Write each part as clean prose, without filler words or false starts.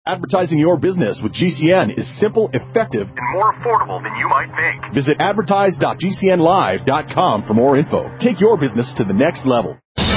Advertising your business with GCN is simple, effective, and more affordable than you might think. Visit advertise.gcnlive.com for more info. Take your business to the next level.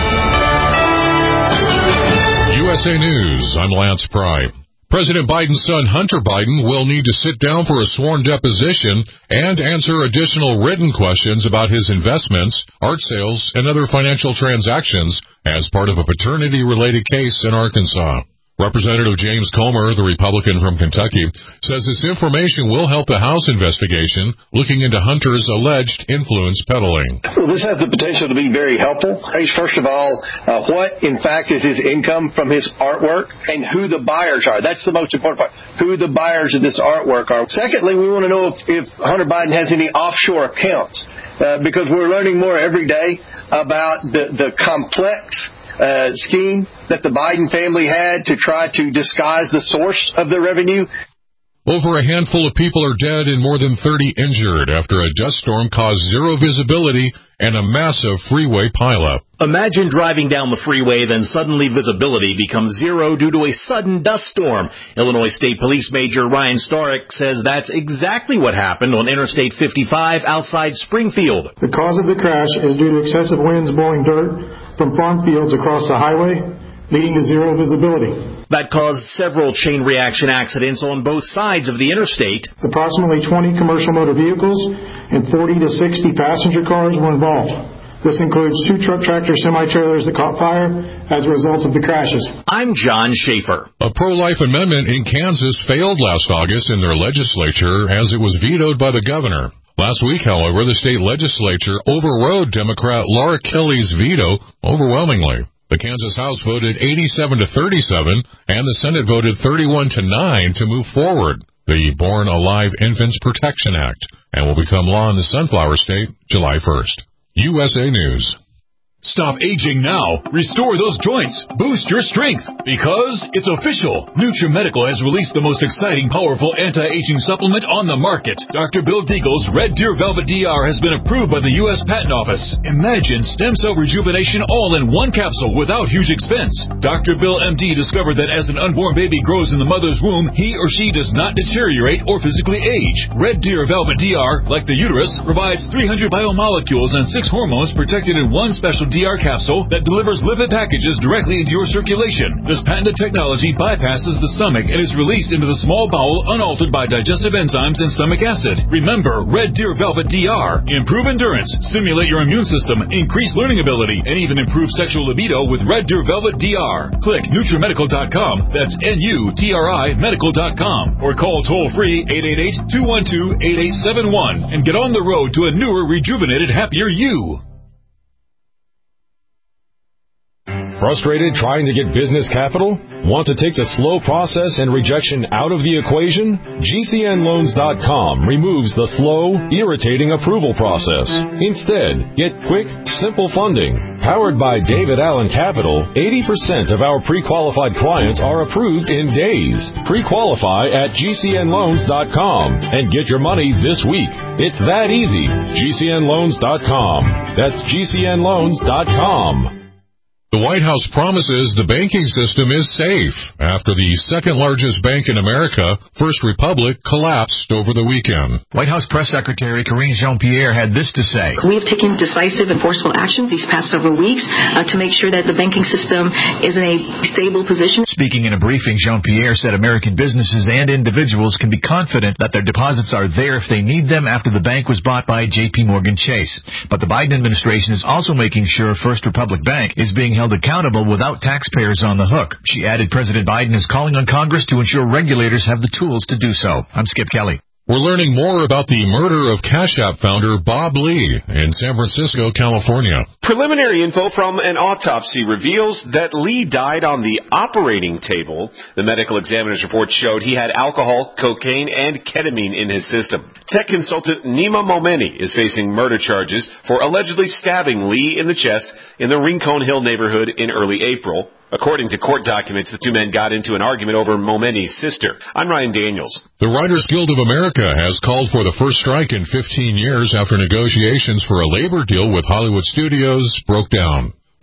USA News, I'm Lance Pry. President Biden's son, Hunter Biden, will need to sit down for a sworn deposition and answer additional written questions about his investments, art sales, and other financial transactions as part of a paternity-related case in Arkansas. Representative James Comer, the Republican from Kentucky, says this information will help the House investigation looking into Hunter's alleged influence peddling. Well, this has the potential to be very helpful. First of all, what, in fact, is his income from his artwork and who the buyers are. That's the most important part, who the buyers of this artwork are. Secondly, we want to know if Hunter Biden has any offshore accounts, because we're learning more every day about the complex scheme that the Biden family had to try to disguise the source of their revenue. Over a handful of people are dead and more than 30 injured after a dust storm caused zero visibility and a massive freeway pileup. Imagine driving down the freeway, then suddenly visibility becomes zero due to a sudden dust storm. Illinois State Police Major Ryan Starek says that's exactly what happened on Interstate 55 outside Springfield. The cause of the crash is due to excessive winds blowing dirt from farm fields across the highway, leading to zero visibility. That caused several chain reaction accidents on both sides of the interstate. Approximately 20 commercial motor vehicles and 40 to 60 passenger cars were involved. This includes 2 truck tractor semi-trailers that caught fire as a result of the crashes. I'm John Schaefer. A pro-life amendment in Kansas failed last August in their legislature as it was vetoed by the governor. Last week, however, the state legislature overrode Democrat Laura Kelly's veto overwhelmingly. The Kansas House voted 87 to 37, and the Senate voted 31 to 9 to move forward the Born Alive Infants Protection Act, and will become law in the Sunflower State July 1st. USA News. Stop aging now. Restore those joints. Boost your strength. Because it's official. NutriMedical has released the most exciting, powerful anti-aging supplement on the market. Dr. Bill Deagle's Red Deer Velvet DR has been approved by the U.S. Patent Office. Imagine stem cell rejuvenation all in one capsule without huge expense. Dr. Bill MD discovered that as an unborn baby grows in the mother's womb, he or she does not deteriorate or physically age. Red Deer Velvet DR, like the uterus, provides 300 biomolecules and 6 hormones protected in one special DR capsule that delivers lipid packages directly into your circulation. This patented technology bypasses the stomach and is released into the small bowel unaltered by digestive enzymes and stomach acid. Remember, Red Deer Velvet DR. Improve endurance, stimulate your immune system, increase learning ability, and even improve sexual libido with Red Deer Velvet DR. Click NutriMedical.com, that's NUTRI Medical.com, or call toll-free 888-212-8871 and get on the road to a newer, rejuvenated, happier you. Frustrated trying to get business capital? Want to take the slow process and rejection out of the equation? GCNLoans.com removes the slow, irritating approval process. Instead, get quick, simple funding. Powered by David Allen Capital, 80% of our pre-qualified clients are approved in days. Pre-qualify at GCNLoans.com and get your money this week. It's that easy. GCNLoans.com. That's GCNLoans.com. The White House promises the banking system is safe after the second largest bank in America, First Republic, collapsed over the weekend. White House Press Secretary Karine Jean-Pierre had this to say. We have taken decisive and forceful actions these past several weeks to make sure that the banking system is in a stable position. Speaking in a briefing, Jean-Pierre said American businesses and individuals can be confident that their deposits are there if they need them after the bank was bought by J.P. Morgan Chase. But the Biden administration is also making sure First Republic Bank is being held accountable without taxpayers on the hook. She added President Biden is calling on Congress to ensure regulators have the tools to do so. I'm Skip Kelly. We're learning more about the murder of Cash App founder Bob Lee in San Francisco, California. Preliminary info from an autopsy reveals that Lee died on the operating table. The medical examiner's report showed he had alcohol, cocaine, and ketamine in his system. Tech consultant Nima Momeni is facing murder charges for allegedly stabbing Lee in the chest in the Rincon Hill neighborhood in early April. According to court documents, the two men got into an argument over Momeni's sister. I'm Ryan Daniels. The Writers Guild of America has called for the first strike in 15 years after negotiations for a labor deal with Hollywood studios broke down.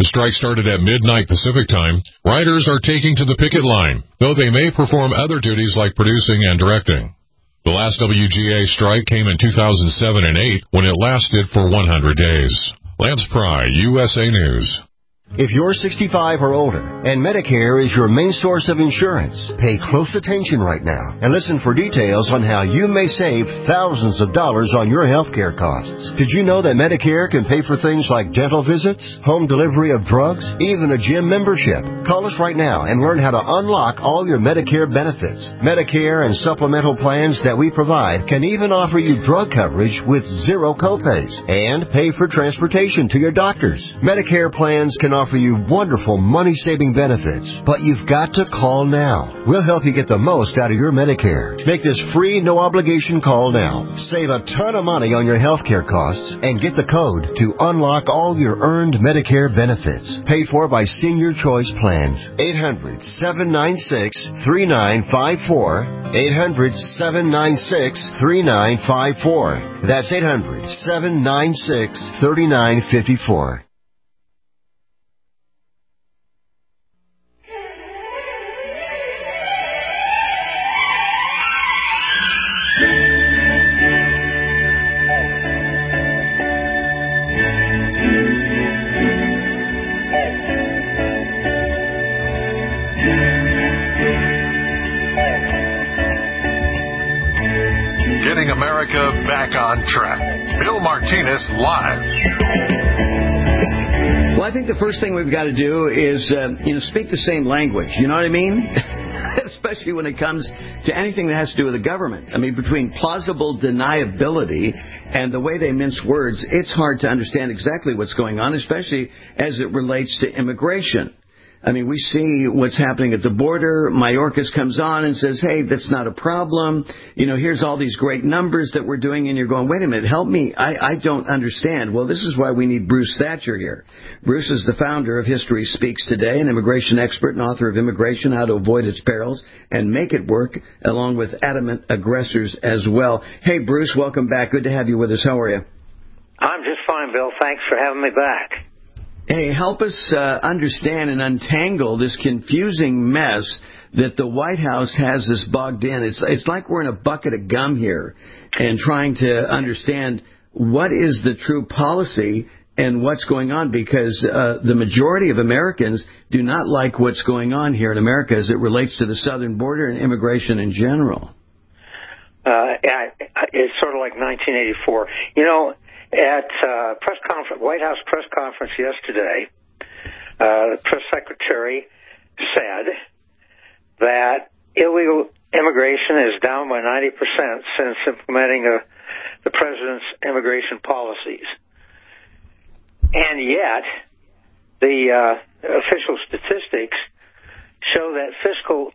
The strike started at midnight Pacific time. Riders are taking to the picket line, though they may perform other duties like producing and directing. The last WGA strike came in 2007 and 2008 when it lasted for 100 days. Lance Pry, USA News. If you're 65 or older and Medicare is your main source of insurance, pay close attention right now and listen for details on how you may save thousands of dollars on your health care costs. Did you know that Medicare can pay for things like dental visits, home delivery of drugs, even a gym membership? Call us right now and learn how to unlock all your Medicare benefits. Medicare and supplemental plans that we provide can even offer you drug coverage with zero copays and pay for transportation to your doctors. Medicare plans can offer you wonderful money-saving benefits, but you've got to call now. We'll help you get the most out of your Medicare. Make this free, no-obligation call now. Save a ton of money on your health care costs and get the code to unlock all your earned Medicare benefits. Paid for by Senior Choice Plans. 800-796-3954. 800-796-3954. That's 800-796-3954. America back on track. Bill Martinez live. Well, I think the first thing we've got to do is, speak the same language. You know what I mean? Especially when it comes to anything that has to do with the government. I mean, between plausible deniability and the way they mince words, it's hard to understand exactly what's going on, especially as it relates to immigration. I mean, we see what's happening at the border. Mayorkas comes on and says, hey, that's not a problem. Here's all these great numbers that we're doing. And you're going, wait a minute, help me. I don't understand. Well, this is why we need Bruce Thatcher here. Bruce is the founder of History Speaks Today, an immigration expert and author of Immigration, How to Avoid Its Perils and Make It Work, along with Adamant Aggressors as well. Hey, Bruce, welcome back. Good to have you with us. How are you? I'm just fine, Bill. Thanks for having me back. Hey, help us understand and untangle this confusing mess that the White House has us bogged in. It's like we're in a bucket of gum here and trying to understand what is the true policy and what's going on, because the majority of Americans do not like what's going on here in America as it relates to the southern border and immigration in general. It's sort of like 1984. At White House press conference yesterday, the press secretary said that illegal immigration is down by 90% since implementing the president's immigration policies. And yet, the official statistics show that fiscal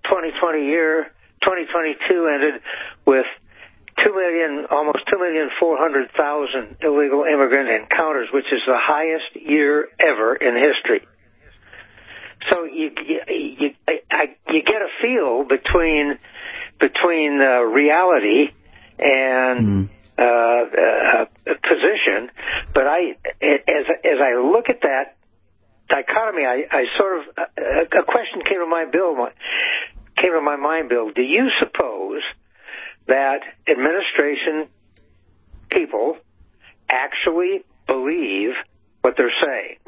2022 ended with almost 2,400,000 illegal immigrant encounters, which is the highest year ever in history. So you get a feel between reality and position, but as I look at that dichotomy, I sort of a question came to my mind, Bill. Do you suppose that administration people actually believe what they're saying?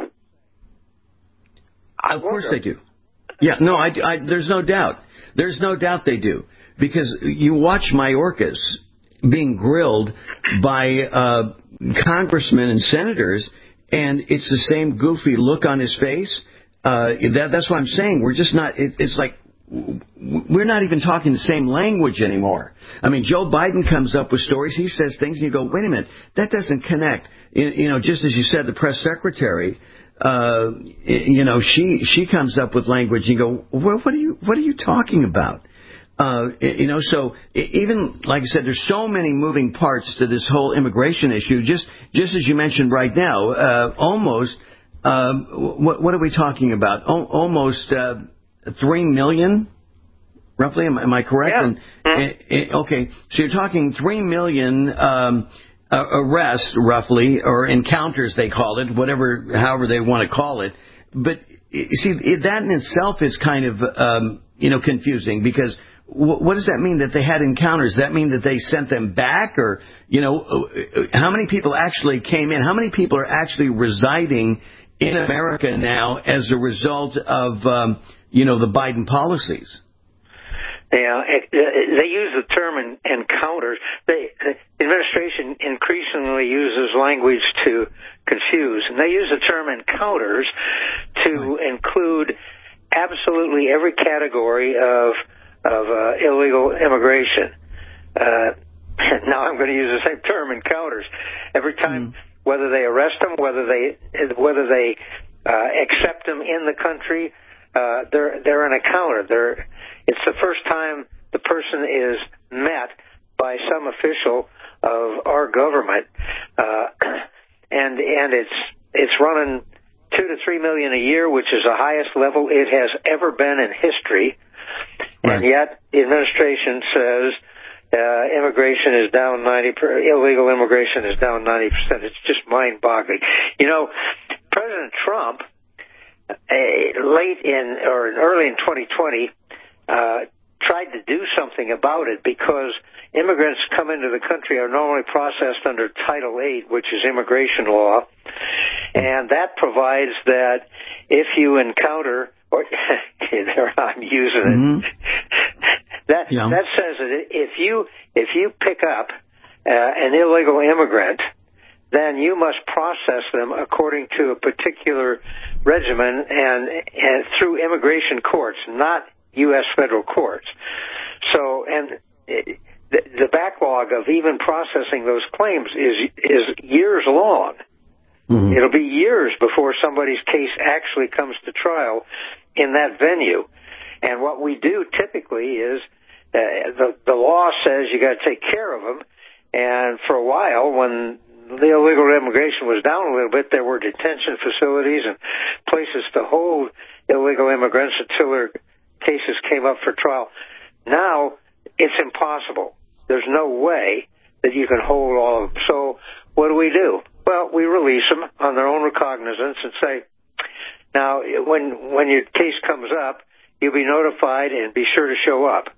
Of course they do. Yeah, no, there's no doubt. There's no doubt they do. Because you watch Mayorkas being grilled by congressmen and senators, and it's the same goofy look on his face. That's what I'm saying. We're just not, it's like, we're not even talking the same language anymore. I mean, Joe Biden comes up with stories. He says things, and you go, wait a minute, that doesn't connect. Just as you said, the press secretary, she comes up with language, and you go, well, what are you talking about? So even, like I said, there's so many moving parts to this whole immigration issue. Just as you mentioned right now, almost, what are we talking about? Almost 3 million, roughly. Am I correct? Yeah. Okay, so you're talking 3 million arrests, roughly, or encounters they call it, however they want to call it. But see, that in itself is kind of confusing, because what does that mean that they had encounters? Does that mean that they sent them back, or how many people actually came in? How many people are actually residing in America now as a result of the Biden policies? Yeah, they use the term encounters. The administration increasingly uses language to confuse, and they use the term encounters to include absolutely every category of illegal immigration. Now I'm going to use the same term, encounters. Every time, whether they arrest them, whether they accept them in the country, they're an encounter. It's the first time the person is met by some official of our government, and it's running 2 to 3 million a year, which is the highest level it has ever been in history. Right. And yet the administration says immigration is down 90%. Illegal immigration is down 90%. It's just mind-boggling. President Trump, early in 2020, tried to do something about it, because immigrants come into the country are normally processed under Title VIII, which is immigration law, and that provides that if you encounter, or I'm using it, that says that if you pick up an illegal immigrant, then you must process them according to a particular regimen and through immigration courts, not U.S. federal courts. So, and the backlog of even processing those claims is years long. Mm-hmm. It'll be years before somebody's case actually comes to trial in that venue. And what we do typically is the law says you got to take care of them. And for a while, when the illegal immigration was down a little bit, there were detention facilities and places to hold illegal immigrants until their cases came up for trial. Now, it's impossible. There's no way that you can hold all of them. So what do? Well, we release them on their own recognizance and say, now, when your case comes up, you'll be notified and be sure to show up.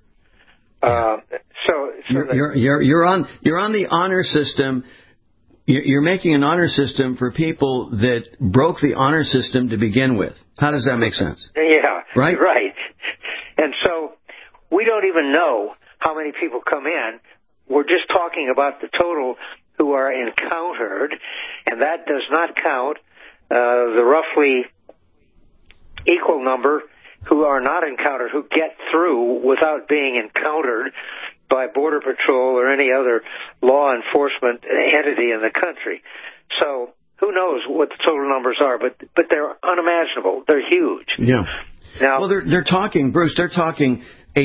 You're on the honor system. You're making an honor system for people that broke the honor system to begin with. How does that make sense? Yeah. Right? Right. And so we don't even know how many people come in. We're just talking about the total who are encountered, and that does not count the roughly equal number who are not encountered, who get through without being encountered by Border Patrol or any other law enforcement entity in the country. So who knows what the total numbers are, but they're unimaginable. They're huge. Yeah. Now, well, they're talking, Bruce, they're talking a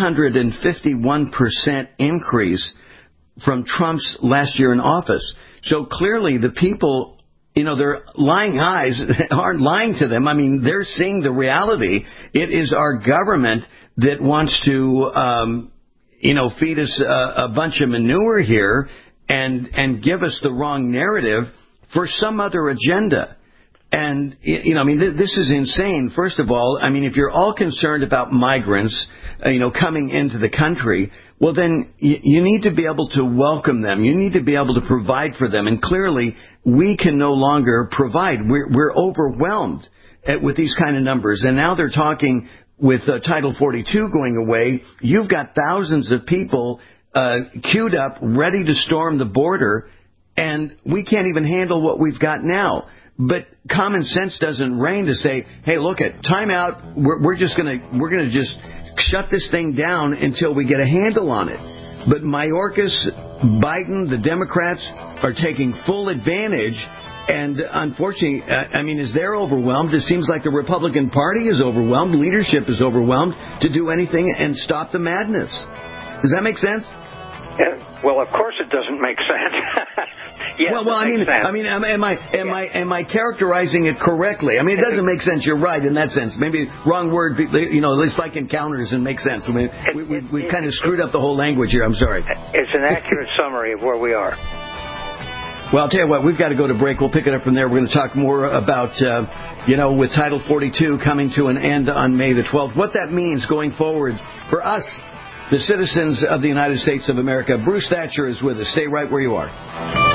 351% increase from Trump's last year in office. So clearly the people, their lying eyes aren't lying to them. I mean, they're seeing the reality. It is our government that wants to, feed us a bunch of manure here and give us the wrong narrative for some other agenda. And, this is insane. First of all, if you're all concerned about migrants, coming into the country, well, then you need to be able to welcome them. You need to be able to provide for them. And clearly, we can no longer provide. We're overwhelmed with these kind of numbers. And now they're talking with Title 42 going away. You've got thousands of people queued up, ready to storm the border, and we can't even handle what we've got now. But common sense doesn't reign to say, hey, look, time out. We're gonna just shut this thing down until we get a handle on it. But Mayorkas, Biden, the Democrats are taking full advantage. And unfortunately, as they're overwhelmed, it seems like the Republican Party is overwhelmed. Leadership is overwhelmed to do anything and stop the madness. Does that make sense? Well, of course it doesn't make sense. Yes, am I characterizing it correctly? It doesn't make sense. You're right in that sense. Maybe wrong word. It's like encounters and makes sense. We've kind of screwed up the whole language here. I'm sorry. It's an accurate summary of where we are. Well, I'll tell you what, we've got to go to break. We'll pick it up from there. We're going to talk more about, with Title 42 coming to an end on May the 12th, what that means going forward for us, the citizens of the United States of America. Bruce Thatcher is with us. Stay right where you are.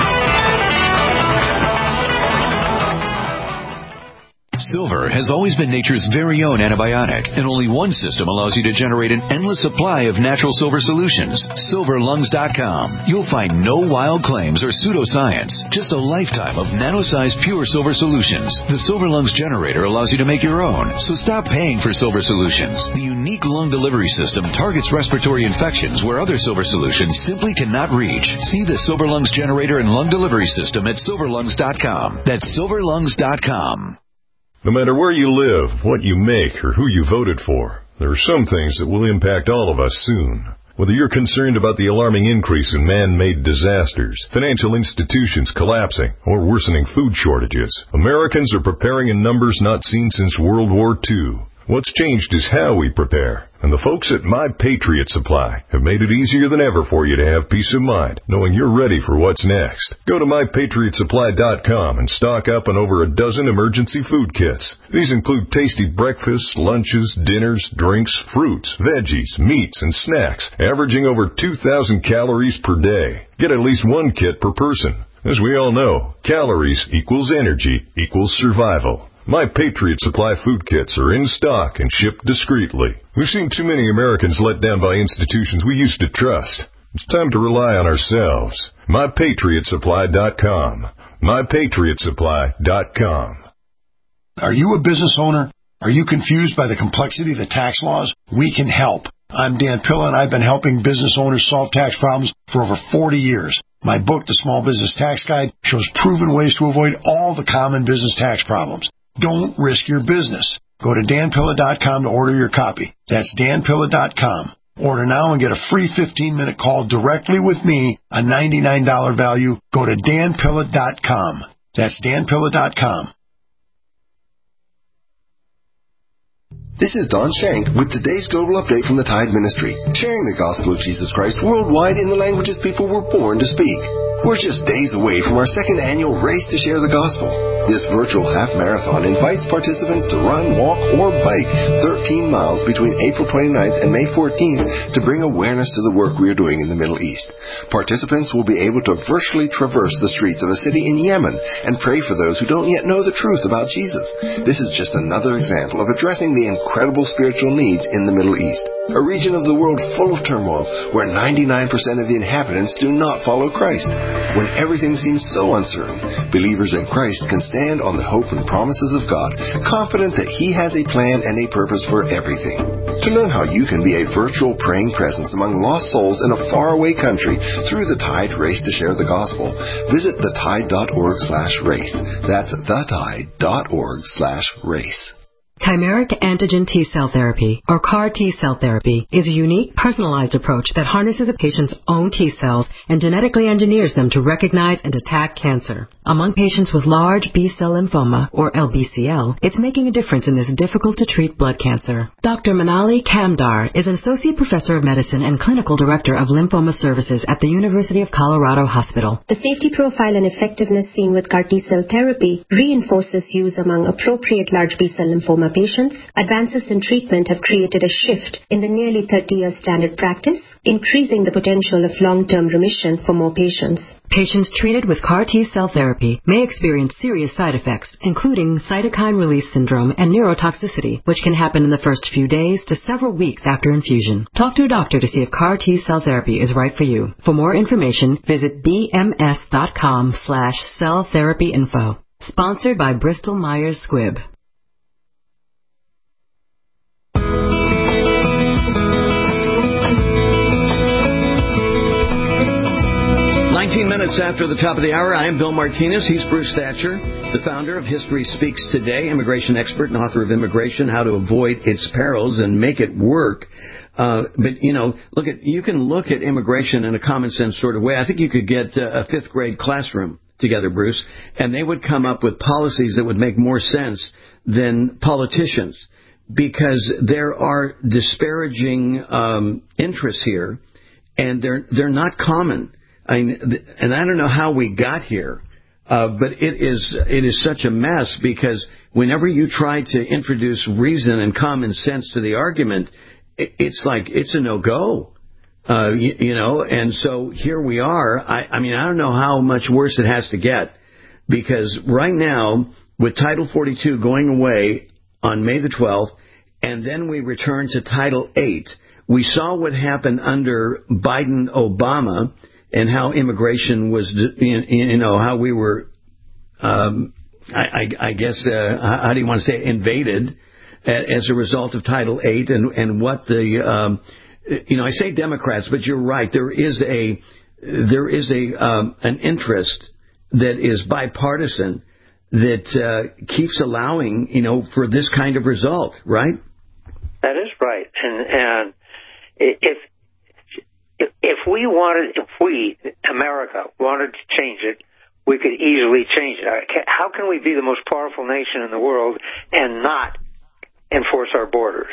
Silver has always been nature's very own antibiotic, and only one system allows you to generate an endless supply of natural silver solutions. SilverLungs.com. You'll find no wild claims or pseudoscience, just a lifetime of nano-sized pure silver solutions. The Silver Lungs generator allows you to make your own, so stop paying for silver solutions. The unique lung delivery system targets respiratory infections where other silver solutions simply cannot reach. See the Silver Lungs generator and lung delivery system at SilverLungs.com. That's SilverLungs.com. No matter where you live, what you make, or who you voted for, there are some things that will impact all of us soon. Whether you're concerned about the alarming increase in man-made disasters, financial institutions collapsing, or worsening food shortages, Americans are preparing in numbers not seen since World War II. What's changed is how we prepare. And the folks at My Patriot Supply have made it easier than ever for you to have peace of mind, knowing you're ready for what's next. Go to MyPatriotSupply.com and stock up on over a dozen emergency food kits. These include tasty breakfasts, lunches, dinners, drinks, fruits, veggies, meats, and snacks, averaging over 2,000 calories per day. Get at least one kit per person. As we all know, calories equals energy equals survival. My Patriot Supply food kits are in stock and shipped discreetly. We've seen too many Americans let down by institutions we used to trust. It's time to rely on ourselves. MyPatriotSupply.com. MyPatriotSupply.com. Are you a business owner? Are you confused by the complexity of the tax laws? We can help. I'm Dan Pilla, and I've been helping business owners solve tax problems for over 40 years. My book, The Small Business Tax Guide, shows proven ways to avoid all the common business tax problems. Don't risk your business. Go to danpilla.com to order your copy. That's danpilla.com. Order now and get a free 15-minute call directly with me, a $99 value. Go to danpilla.com. That's danpilla.com. This is Don Shank with today's global update from the Tide Ministry, sharing the gospel of Jesus Christ worldwide in the languages people were born to speak. We're just days away from our second annual Race to Share the Gospel. This virtual half marathon invites participants to run, walk, or bike 13 miles between April 29th and May 14th to bring awareness to the work we are doing in the Middle East. Participants will be able to virtually traverse the streets of a city in Yemen and pray for those who don't yet know the truth about Jesus. This is just another example of addressing the incredible spiritual needs in the Middle East, a region of the world full of turmoil where 99% of the inhabitants do not follow Christ. When everything seems so uncertain, believers in Christ can stand on the hope and promises of God, confident that He has a plan and a purpose for everything. To learn how you can be a virtual praying presence among lost souls in a faraway country through the Tide Race to Share the Gospel, visit thetide.org/race. That's thetide.org/race. Chimeric antigen T-cell therapy, or CAR T-cell therapy, is a unique, personalized approach that harnesses a patient's own T-cells and genetically engineers them to recognize and attack cancer. Among patients with large B-cell lymphoma, or LBCL, it's making a difference in this difficult-to-treat blood cancer. Dr. Manali Kamdar is an associate professor of medicine and clinical director of lymphoma services at the University of Colorado Hospital. The safety profile and effectiveness seen with CAR T-cell therapy reinforces use among appropriate large B-cell lymphoma patients. Advances in treatment have created a shift in the nearly 30-year standard practice, increasing the potential of long-term remission for more patients. Patients treated with CAR T-cell therapy may experience serious side effects, including cytokine release syndrome and neurotoxicity, which can happen in the first few days to several weeks after infusion. Talk to a doctor to see if CAR T-cell therapy is right for you. For more information, visit bms.com/celltherapyinfo. Sponsored by Bristol Myers Squibb. 19 minutes after the top of the hour, I am Bill Martinez. He's Bruce Thatcher, the founder of History Speaks Today, immigration expert and author of Immigration, How to Avoid Its Perils and Make It Work. But, you can look at immigration in a common sense sort of way. I think you could get a fifth grade classroom together, Bruce, and they would come up with policies that would make more sense than politicians, because there are disparaging interests here, and they're not common. And I don't know how we got here, but it is such a mess because whenever you try to introduce reason and common sense to the argument, it's like it's a no-go. And so here we are. I don't know how much worse it has to get, because right now, with Title 42 going away on May the 12th, and then we return to Title 8, we saw what happened under Biden-Obama and how immigration was, how we were, I guess, how do you want to say, invaded as a result of Title 8 and what the, I say Democrats, but you're right. There is an interest that is bipartisan that keeps allowing, for this kind of result, right? That is right. And if we, America, wanted to change it, we could easily change it. How can we be the most powerful nation in the world and not enforce our borders?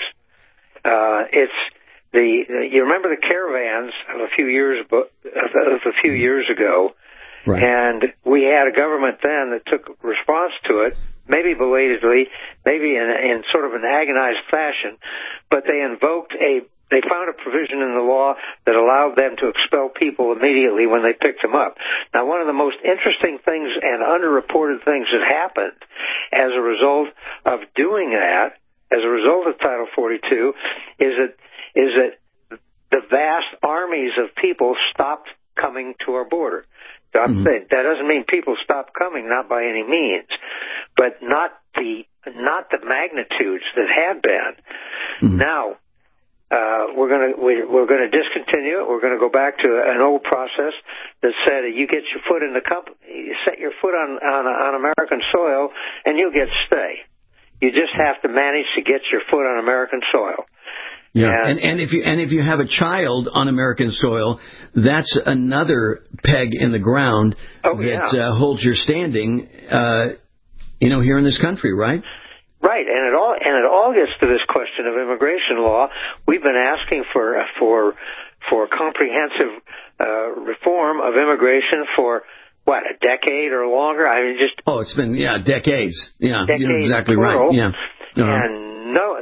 You remember the caravans of a few years ago, right. And we had a government then that took response to it, maybe belatedly, maybe in sort of an agonized fashion, but they found a provision in the law that allowed them to expel people immediately when they picked them up. Now, one of the most interesting things and underreported things that happened as a result of doing that, as a result of Title 42, is that the vast armies of people stopped coming to our border. Mm-hmm. That doesn't mean people stopped coming, not by any means, but not the magnitudes that had been. Mm-hmm. Now, we're going to discontinue it. We're going to go back to an old process that said you get your foot in you set your foot on American soil, and you'll get stay. You just have to manage to get your foot on American soil. Yeah, and if you have a child on American soil, that's another peg in the ground that holds your standing, here in this country, right? Right, and it all gets to this question of immigration law. We've been asking for comprehensive reform of immigration for a decade or longer. It's been decades. Yeah, you're exactly right. Yeah, and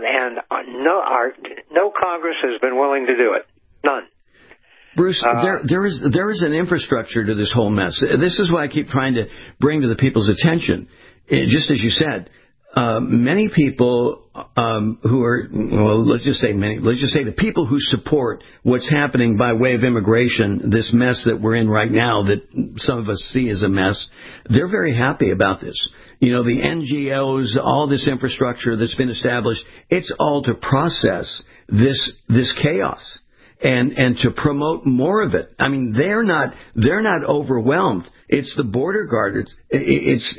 no Congress has been willing to do it. None. Bruce, there is an infrastructure to this whole mess. This is what I keep trying to bring to the people's attention. Just as you said, many people who are, let's just say the people who support what's happening by way of immigration, this mess that we're in right now that some of us see as a mess, they're very happy about this. The NGOs, all this infrastructure that's been established, it's all to process this chaos and to promote more of it. I mean, they're not overwhelmed. It's the border guards. It's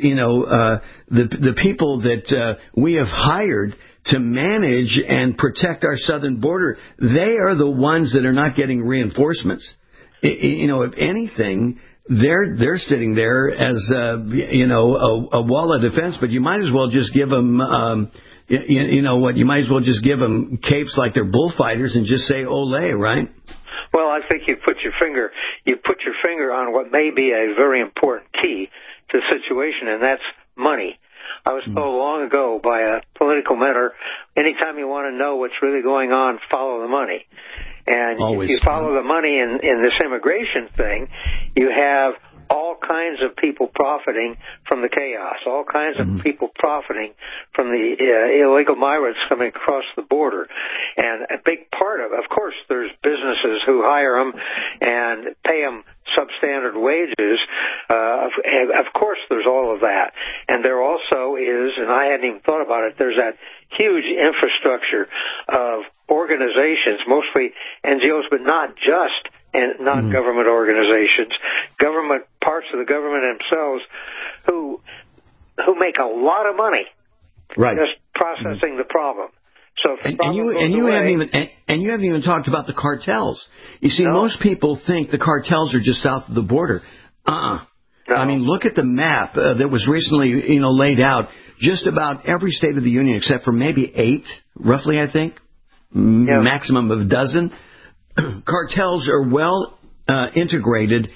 the people that we have hired to manage and protect our southern border. They are the ones that are not getting reinforcements. If anything, they're sitting there as a wall of defense. But you might as well just give them. You might as well just give them capes like they're bullfighters and just say "Ole," right? Well, I think you put your finger on what may be a very important key to the situation, and that's money. I was told long ago by a political mentor, anytime you want to know what's really going on, follow the money. And if you follow the money in this immigration thing, you have all kinds of people profiting from the chaos, all kinds of people profiting from the illegal migrants coming across the border. And a big part of course, there's businesses who hire them and pay them substandard wages. Of course, there's all of that. And there also is, and I hadn't even thought about it, there's that huge infrastructure of organizations, mostly NGOs, but not just and non-government organizations, parts of the government themselves, who make a lot of money, right, just processing the problem. So if you haven't even talked about the cartels. You see, most people think the cartels are just south of the border. No. I mean, look at the map that was recently laid out. Just about every state of the union, except for maybe 8, roughly, I think, maximum of a dozen. Cartels are well integrated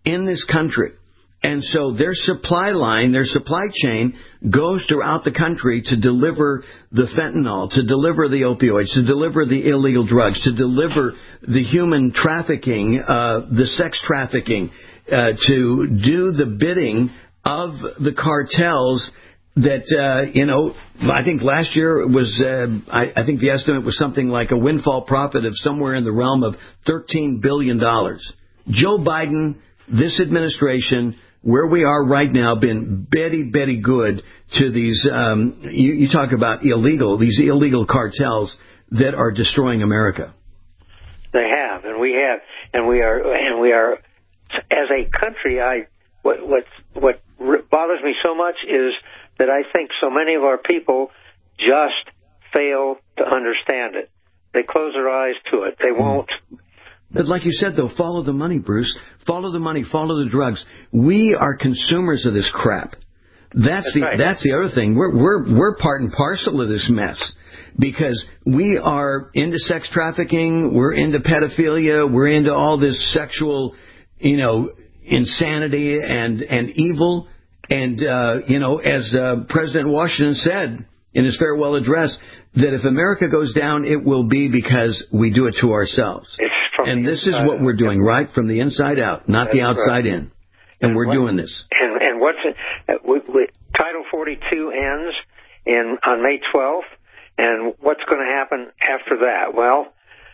in this country. And so their supply line, their supply chain goes throughout the country to deliver the fentanyl, to deliver the opioids, to deliver the illegal drugs, to deliver the human trafficking, the sex trafficking, to do the bidding of the cartels that, I think last year it was, I think the estimate was something like a windfall profit of somewhere in the realm of $13 billion. Joe Biden, this administration, where we are right now, been very good to these, you talk about these illegal cartels that are destroying America. They have, and we are, as a country, what bothers me so much is that I think so many of our people just fail to understand it. They close their eyes to it. They won't. But like you said, though, follow the money, Bruce. Follow the money. Follow the drugs. We are consumers of this crap. That's the other thing. We're part and parcel of this mess because we are into sex trafficking. We're into pedophilia. We're into all this sexual, insanity and evil. And as President Washington said in his farewell address, that if America goes down, it will be because we do it to ourselves. And this is what we're doing, right from the inside out, not the outside in. And we're doing this. And what's Title 42 ends on May 12th, and what's going to happen after that? Well,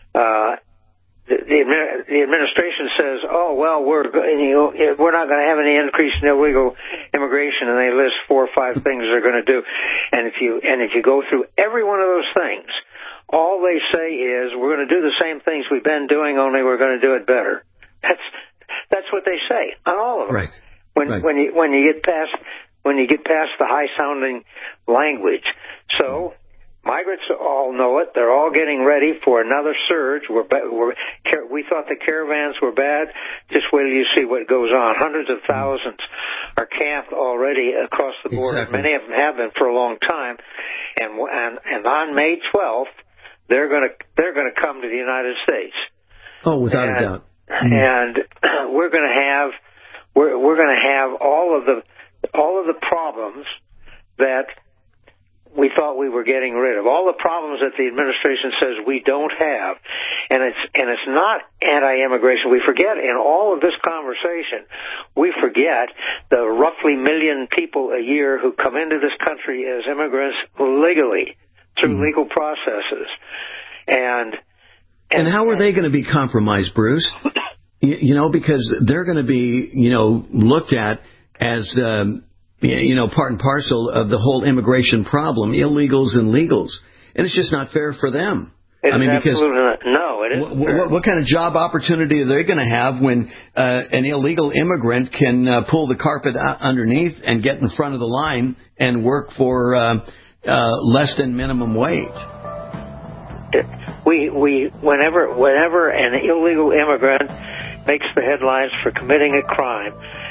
the administration says, we're not going to have any increase in illegal immigration, and they list 4 or 5 things they're going to do. And if you go through every one of those things, all they say is we're going to do the same things we've been doing, only we're going to do it better. That's what they say on all of them. Right. When you get past the high sounding language. So migrants all know it. They're all getting ready for another surge. We thought the caravans were bad. Just wait till you see what goes on. Hundreds of thousands are camped already across the border. Exactly. Many of them have been for a long time. And on May 12th, they're going to come to the United States. Oh, without a doubt. And we're going to have all of the problems that we thought we were getting rid of, all the problems that the administration says we don't have, and it's not anti-immigration. We forget in all of this conversation, we forget the roughly 1 million people a year who come into this country as immigrants legally through legal processes, and how are they going to be compromised, Bruce? Because they're going to be looked at as part and parcel of the whole immigration problem, illegals and legals. And it's just not fair for them. It isn't. What kind of job opportunity are they going to have when an illegal immigrant can pull the carpet out underneath and get in front of the line and work for less than minimum wage? Whenever an illegal immigrant makes the headlines for committing a crime,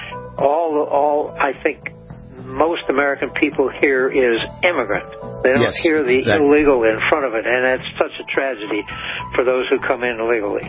I think most American people hear is immigrant. They don't hear the illegal in front of it, and that's such a tragedy for those who come in illegally.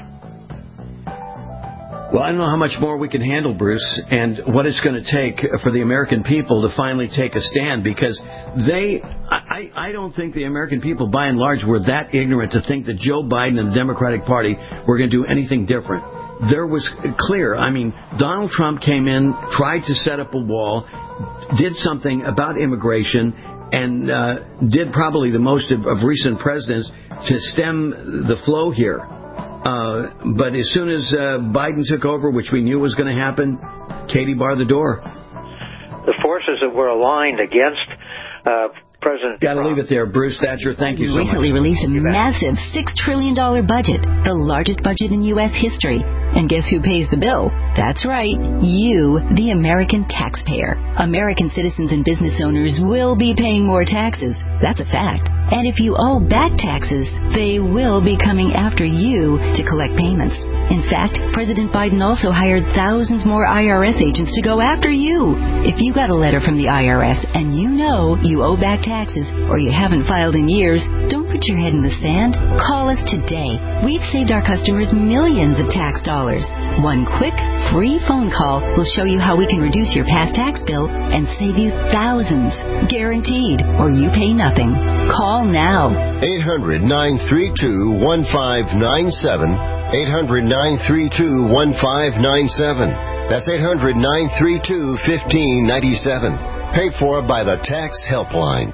Well, I don't know how much more we can handle, Bruce, and what it's going to take for the American people to finally take a stand, because I don't think the American people, by and large, were that ignorant to think that Joe Biden and the Democratic Party were going to do anything different. There was clear. I mean, Donald Trump came in, tried to set up a wall, did something about immigration, and did probably the most of recent presidents to stem the flow here. But as soon as Biden took over, which we knew was going to happen, Katie barred the door. The forces that were aligned against President Got to leave it there. Bruce Thatcher, thank you so much. Recently released a massive $6 trillion budget, the largest budget in U.S. history. And guess who pays the bill? That's right, you, the American taxpayer. American citizens and business owners will be paying more taxes. That's a fact. And if you owe back taxes, they will be coming after you to collect payments. In fact, President Biden also hired thousands more IRS agents to go after you. If you got a letter from the IRS and you know you owe back taxes or you haven't filed in years, don't put your head in the sand. Call us today. We've saved our customers millions of tax dollars. One quick, free phone call will show you how we can reduce your past tax bill and save you thousands. Guaranteed, or you pay nothing. Call now. 800-932-1597. 800-932-1597. That's 800-932-1597. Paid for by the Tax Helpline.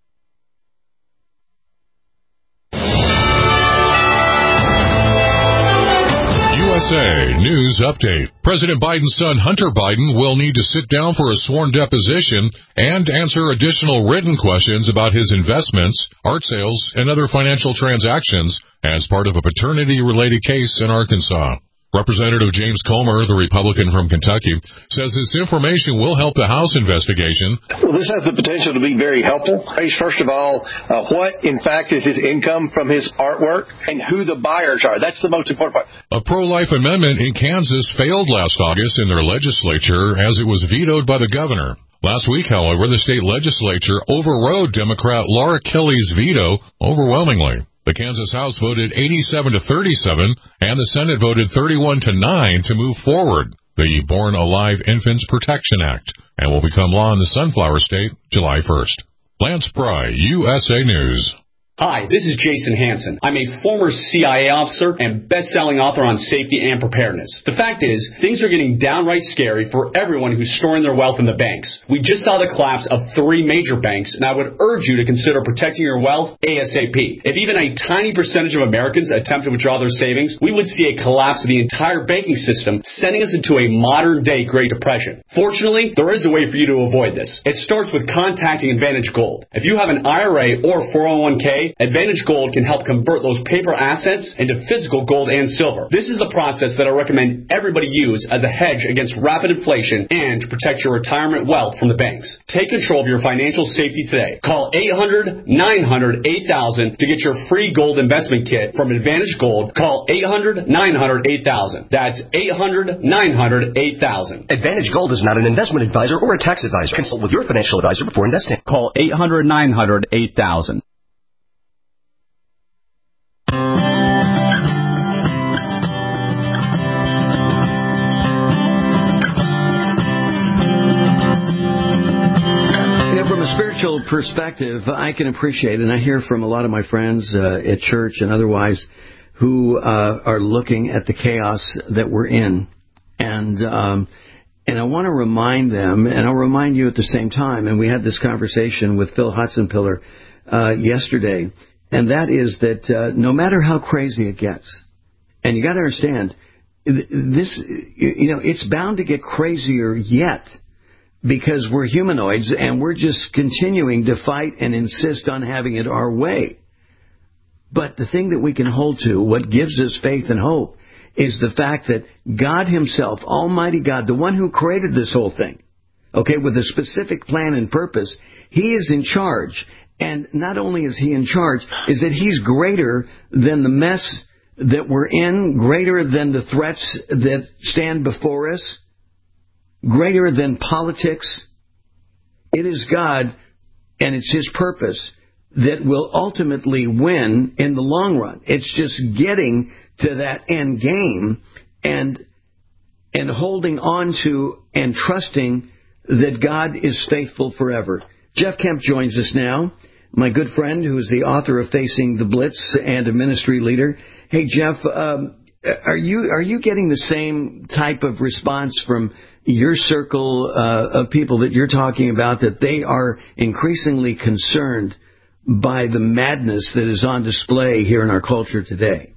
USA News Update. President Biden's son, Hunter Biden, will need to sit down for a sworn deposition and answer additional written questions about his investments, art sales, and other financial transactions as part of a paternity-related case in Arkansas. Representative James Comer, the Republican from Kentucky, says this information will help the House investigation. Well, this has the potential to be very helpful. First of all, what, in fact, is his income from his artwork and who the buyers are. That's the most important part. A pro-life amendment in Kansas failed last August in their legislature as it was vetoed by the governor. Last week, however, the state legislature overrode Democrat Laura Kelly's veto overwhelmingly. The Kansas House voted 87 to 37, and the Senate voted 31 to 9 to move forward the Born Alive Infants Protection Act, and will become law in the Sunflower State July 1st. Lance Pry, USA News. Hi, this is Jason Hansen. I'm a former CIA officer and best-selling author on safety and preparedness. The fact is, things are getting downright scary for everyone who's storing their wealth in the banks. We just saw the collapse of 3 major banks, and I would urge you to consider protecting your wealth ASAP. If even a tiny percentage of Americans attempt to withdraw their savings, we would see a collapse of the entire banking system, sending us into a modern-day Great Depression. Fortunately, there is a way for you to avoid this. It starts with contacting Advantage Gold. If you have an IRA or 401k, Advantage Gold can help convert those paper assets into physical gold and silver. This is the process that I recommend everybody use as a hedge against rapid inflation and to protect your retirement wealth from the banks. Take control of your financial safety today. Call 800-900-8000 to get your free gold investment kit from Advantage Gold. Call 800-900-8000. That's 800-900-8000. Advantage Gold is not an investment advisor or a tax advisor. Consult with your financial advisor before investing. Call 800-900-8000. From a spiritual perspective, I can appreciate, and I hear from a lot of my friends at church and otherwise who are looking at the chaos that we're in. And I want to remind them, and I'll remind you at the same time, and we had this conversation with Phil Hudson-Pillar yesterday, and that is that no matter how crazy it gets, and you got to understand, this, it's bound to get crazier yet, because we're humanoids and we're just continuing to fight and insist on having it our way. But the thing that we can hold to, what gives us faith and hope, is the fact that God himself, Almighty God, the one who created this whole thing, okay, with a specific plan and purpose, he is in charge. And not only is he in charge, is that he's greater than the mess that we're in, greater than the threats that stand before us, greater than politics. It is God, and it's his purpose that will ultimately win in the long run. It's just getting to that end game and holding on to and trusting that God is faithful forever. Jeff Kemp joins us now, my good friend who is the author of Facing the Blitz and a ministry leader. Hey, Jeff, are you getting the same type of response from your circle of people that you're talking about, that they are increasingly concerned by the madness that is on display here in our culture today?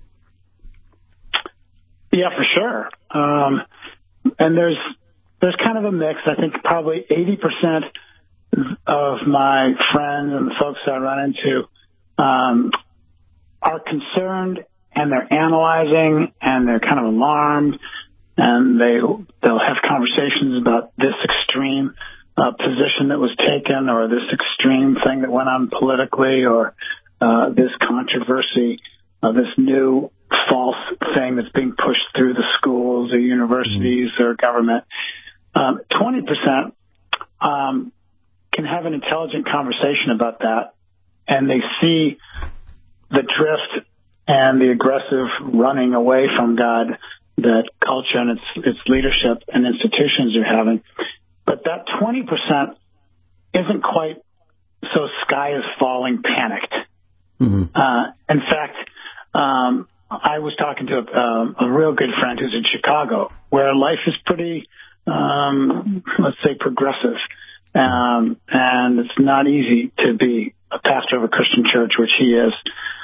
Yeah, for sure. And there's kind of a mix. I think probably 80% of my friends and the folks I run into are concerned, and they're analyzing, and they're kind of alarmed, and they'll have conversations about this extreme position that was taken, or this extreme thing that went on politically, or this controversy, this new false thing that's being pushed through the schools or universities or government. 20% can have an intelligent conversation about that, and they see the drift and the aggressive running away from God that culture and its leadership and institutions are having. But that 20% isn't quite so sky is falling panicked. Mm-hmm. In fact, I was talking to a real good friend who's in Chicago, where life is pretty, let's say, progressive. And it's not easy to be a pastor of a Christian church, which he is.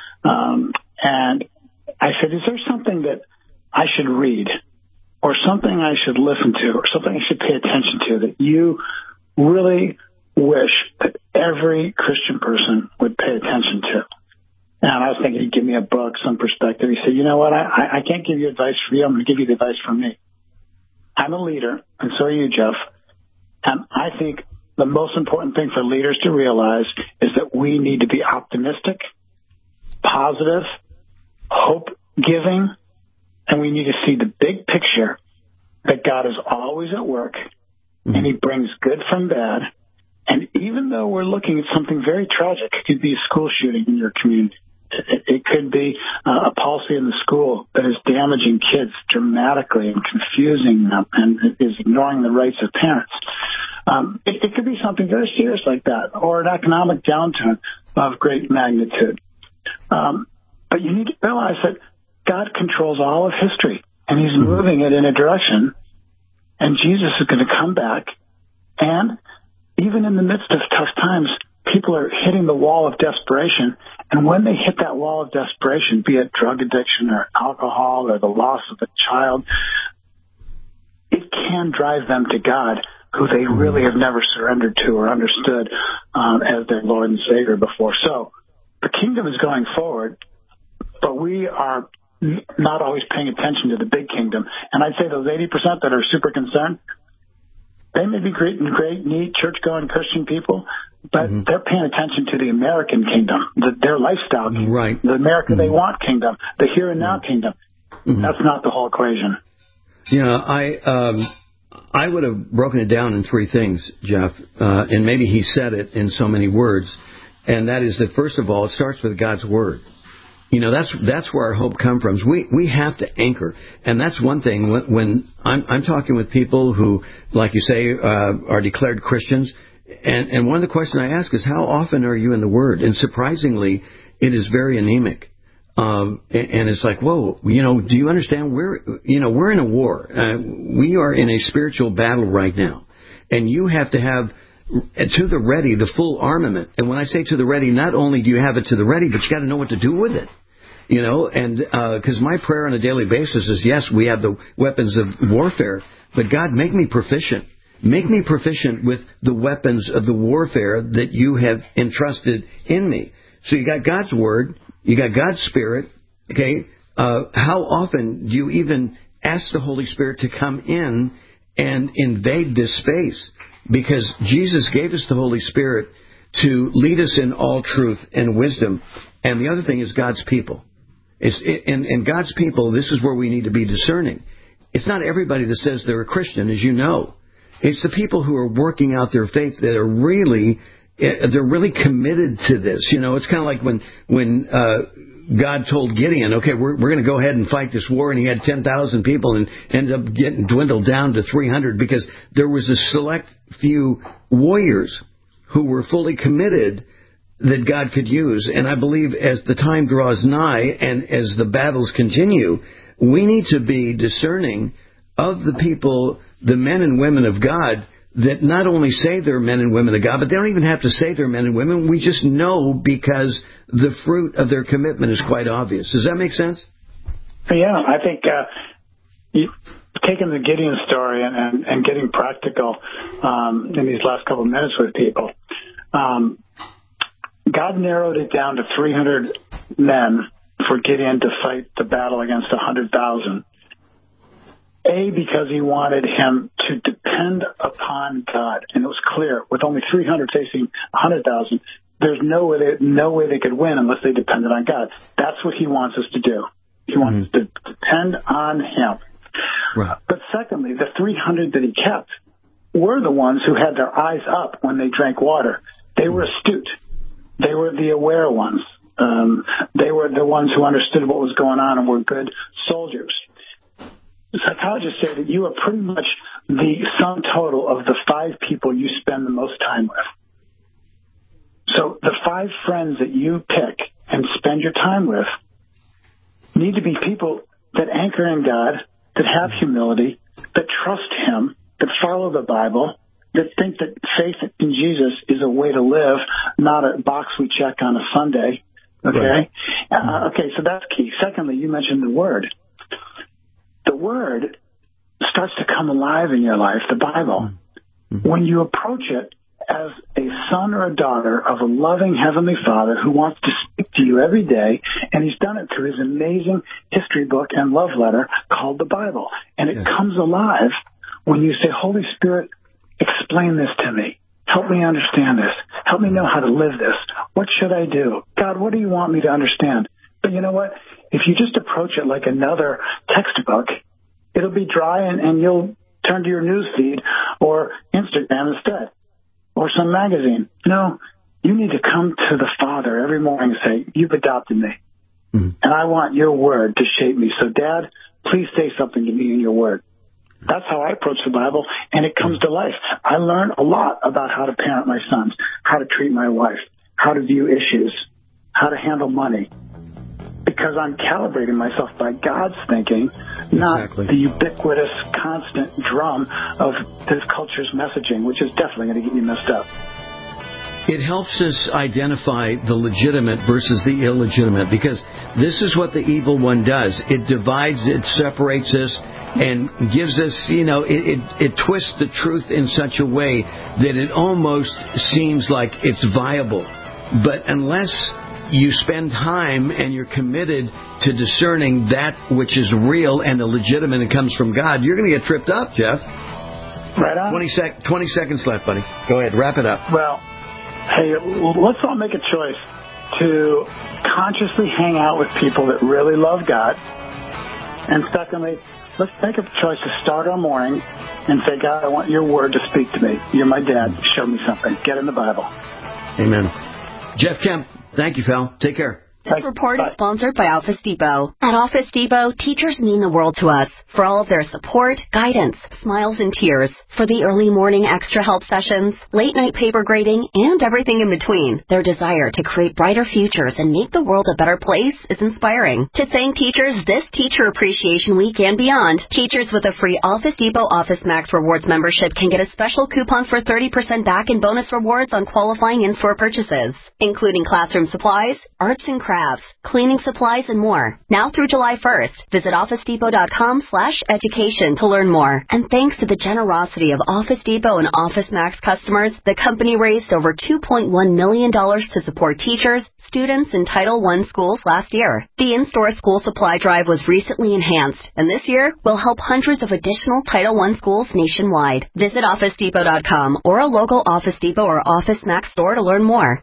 And I said, is there something that I should read or something I should listen to or something I should pay attention to that you really wish that every Christian person would pay attention to? And I was thinking he'd give me a book, some perspective. He said, you know what, I can't give you advice for you. I'm going to give you the advice from me. I'm a leader, and so are you, Jeff. And I think the most important thing for leaders to realize is that we need to be optimistic, positive, hope-giving, and we need to see the big picture that God is always at work, and he brings good from bad. And even though we're looking at something very tragic, it could be a school shooting in your community. It could be a policy in the school that is damaging kids dramatically and confusing them and is ignoring the rights of parents. It could be something very serious like that, or an economic downturn of great magnitude. But you need to realize that God controls all of history, and he's moving it in a direction, and Jesus is going to come back. And even in the midst of tough times, people are hitting the wall of desperation. And when they hit that wall of desperation, be it drug addiction or alcohol or the loss of a child, it can drive them to God, who they really have never surrendered to or understood as their Lord and Savior before. So the kingdom is going forward, but we are not always paying attention to the big kingdom. And I'd say those 80% that are super concerned, they may be great, neat, church-going Christian people, but they're paying attention to the American kingdom, their lifestyle kingdom, right. The America they want kingdom, the here and now kingdom. That's not the whole equation. Yeah, I would have broken it down in three things, Jeff, and maybe he said it in so many words, and that is that, first of all, it starts with God's Word. You know, that's where our hope comes from. We have to anchor. And that's one thing. When I'm talking with people who, like you say, are declared Christians, and one of the questions I ask is, how often are you in the Word? And surprisingly, it is very anemic. And it's like, whoa, you know, do you understand? We're in a war. We are in a spiritual battle right now. And you have to have to the ready the full armament. And when I say to the ready, not only do you have it to the ready, but you got to know what to do with it. You know, and because my prayer on a daily basis is, yes, we have the weapons of warfare, but God, make me proficient. Make me proficient with the weapons of the warfare that you have entrusted in me. So you got God's Word, you got God's Spirit, okay? How often do you even ask the Holy Spirit to come in and invade this space? Because Jesus gave us the Holy Spirit to lead us in all truth and wisdom. And the other thing is God's people. And God's people, this is where we need to be discerning. It's not everybody that says they're a Christian, as you know. It's the people who are working out their faith that are really committed to this. You know, it's kind of like when God told Gideon, okay, we're going to go ahead and fight this war, and he had 10,000 people and ended up getting dwindled down to 300 because there was a select few warriors who were fully committed that God could use. And I believe as the time draws nigh and as the battles continue, we need to be discerning of the people, the men and women of God, that not only say they're men and women of God, but they don't even have to say they're men and women. We just know because the fruit of their commitment is quite obvious. Does that make sense? Yeah, I think taking the Gideon story and getting practical in these last couple of minutes with people, God narrowed it down to 300 men for Gideon to fight the battle against 100,000. Because he wanted him to depend upon God. And it was clear, with only 300 facing 100,000, there's no way they could win unless they depended on God. That's what he wants us to do. He wants us to depend on him. Right. But secondly, the 300 that he kept were the ones who had their eyes up when they drank water. They were astute. They were the aware ones. They were the ones who understood what was going on and were good soldiers. Psychologists say that you are pretty much the sum total of the 5 people you spend the most time with. So the 5 friends that you pick and spend your time with need to be people that anchor in God, that have humility, that trust Him, that follow the Bible, that think that faith in Jesus is a way to live, not a box we check on a Sunday. Okay? Right. Okay, so that's key. Secondly, you mentioned the Word. The Word starts to come alive in your life, the Bible, when you approach it as a son or a daughter of a loving Heavenly Father who wants to speak to you every day, and He's done it through His amazing history book and love letter called the Bible. And it comes alive when you say, Holy Spirit, explain this to me. Help me understand this. Help me know how to live this. What should I do? God, what do you want me to understand? But you know what? If you just approach it like another textbook, it'll be dry and you'll turn to your news feed or Instagram instead or some magazine. No, you need to come to the Father every morning and say, you've adopted me. And I want your word to shape me. So, Dad, please say something to me in your word. That's how I approach the Bible, and it comes to life. I learn a lot about how to parent my sons, how to treat my wife, how to view issues, how to handle money, because I'm calibrating myself by God's thinking, not the ubiquitous, constant drum of this culture's messaging, which is definitely going to get you messed up. It helps us identify the legitimate versus the illegitimate, because this is what the evil one does. It divides, it separates us, and gives us, it twists the truth in such a way that it almost seems like it's viable. But unless you spend time and you're committed to discerning that which is real and the legitimate and comes from God, you're going to get tripped up, Jeff. Right on. 20 seconds left, buddy. Go ahead, wrap it up. Well, hey, let's all make a choice to consciously hang out with people that really love God. And secondly, let's make a choice to start our morning and say, God, I want your word to speak to me. You're my dad. Show me something. Get in the Bible. Amen. Jeff Kemp, thank you, pal. Take care. This report is sponsored by Office Depot. At Office Depot, teachers mean the world to us for all of their support, guidance, smiles, and tears, for the early morning extra help sessions, late night paper grading, and everything in between. Their desire to create brighter futures and make the world a better place is inspiring. To thank teachers this Teacher Appreciation Week and beyond, teachers with a free Office Depot Office Max Rewards membership can get a special coupon for 30% back in bonus rewards on qualifying in-store purchases, including classroom supplies, arts and crafts, cleaning supplies, and more. Now through July 1st, visit OfficeDepot.com/education to learn more. And thanks to the generosity of Office Depot and Office Max customers, the company raised over $2.1 million to support teachers, students, and Title I schools last year. The in-store school supply drive was recently enhanced, and this year will help hundreds of additional Title I schools nationwide. Visit OfficeDepot.com or a local Office Depot or Office Max store to learn more.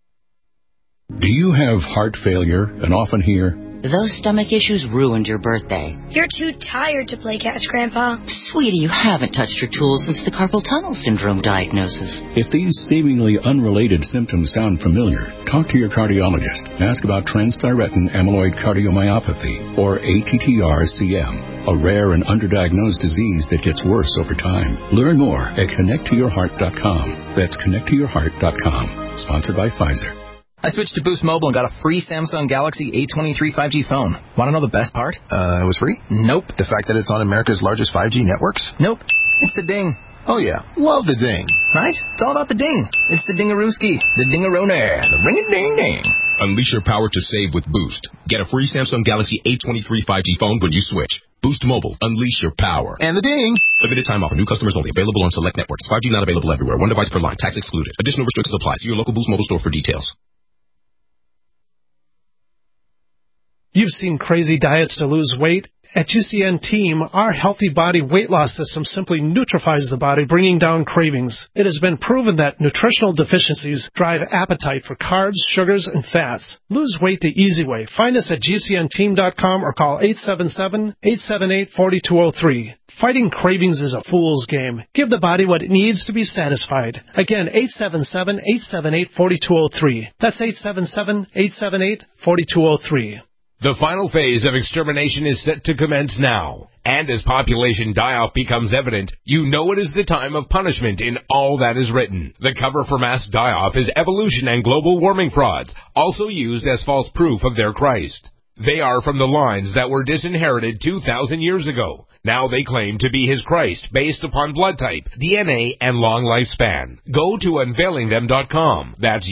Do you have heart failure and often hear, "Those stomach issues ruined your birthday"? "You're too tired to play catch, Grandpa." "Sweetie, you haven't touched your tools since the carpal tunnel syndrome diagnosis." If these seemingly unrelated symptoms sound familiar, talk to your cardiologist and ask about transthyretin amyloid cardiomyopathy, or ATTR-CM, a rare and underdiagnosed disease that gets worse over time. Learn more at connecttoyourheart.com. That's connecttoyourheart.com. Sponsored by Pfizer. I switched to Boost Mobile and got a free Samsung Galaxy A23 5G phone. Want to know the best part? It was free? Nope. The fact that it's on America's largest 5G networks? Nope. It's the ding. Oh, yeah. Love the ding. Right? It's all about the ding. It's the dingarooski, the dingaroner, the ring-a-ding-ding. Unleash your power to save with Boost. Get a free Samsung Galaxy A23 5G phone when you switch. Boost Mobile. Unleash your power. And the ding. Limited time offer. New customers only. Available on select networks. 5G not available everywhere. One device per line. Tax excluded. Additional restrictions apply. See your local Boost Mobile store for details. You've seen crazy diets to lose weight. At GCN Team, our healthy body weight loss system simply neutralizes the body, bringing down cravings. It has been proven that nutritional deficiencies drive appetite for carbs, sugars, and fats. Lose weight the easy way. Find us at GCNteam.com or call 877-878-4203. Fighting cravings is a fool's game. Give the body what it needs to be satisfied. Again, 877-878-4203. That's 877-878-4203. The final phase of extermination is set to commence now. And as population die-off becomes evident, you know it is the time of punishment in all that is written. The cover for mass die-off is evolution and global warming frauds, also used as false proof of their Christ. They are from the lines that were disinherited 2,000 years ago. Now they claim to be his Christ based upon blood type, DNA, and long lifespan. Go to unveilingthem.com. That's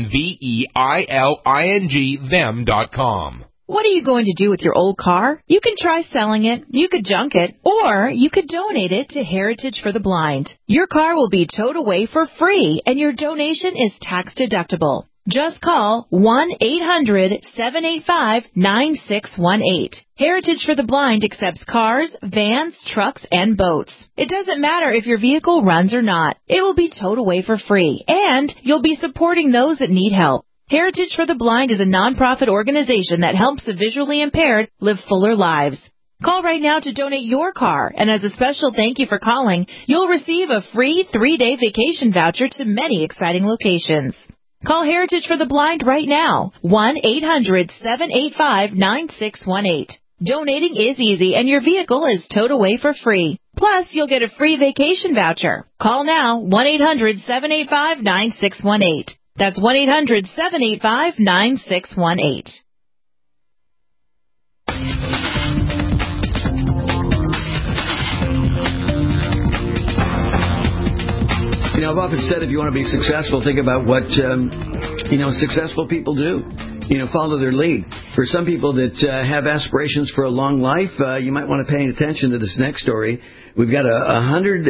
UNVEILING them.com. What are you going to do with your old car? You can try selling it, you could junk it, or you could donate it to Heritage for the Blind. Your car will be towed away for free, and your donation is tax deductible. Just call 1-800-785-9618. Heritage for the Blind accepts cars, vans, trucks, and boats. It doesn't matter if your vehicle runs or not. It will be towed away for free, and you'll be supporting those that need help. Heritage for the Blind is a nonprofit organization that helps the visually impaired live fuller lives. Call right now to donate your car, and as a special thank you for calling, you'll receive a free 3-day vacation voucher to many exciting locations. Call Heritage for the Blind right now, 1-800-785-9618. Donating is easy, and your vehicle is towed away for free. Plus, you'll get a free vacation voucher. Call now, 1-800-785-9618. That's 1-800-785-9618. You know, I've often said if you want to be successful, think about what, successful people do. Follow their lead. For some people that have aspirations for a long life, you might want to pay attention to this next story. We've got a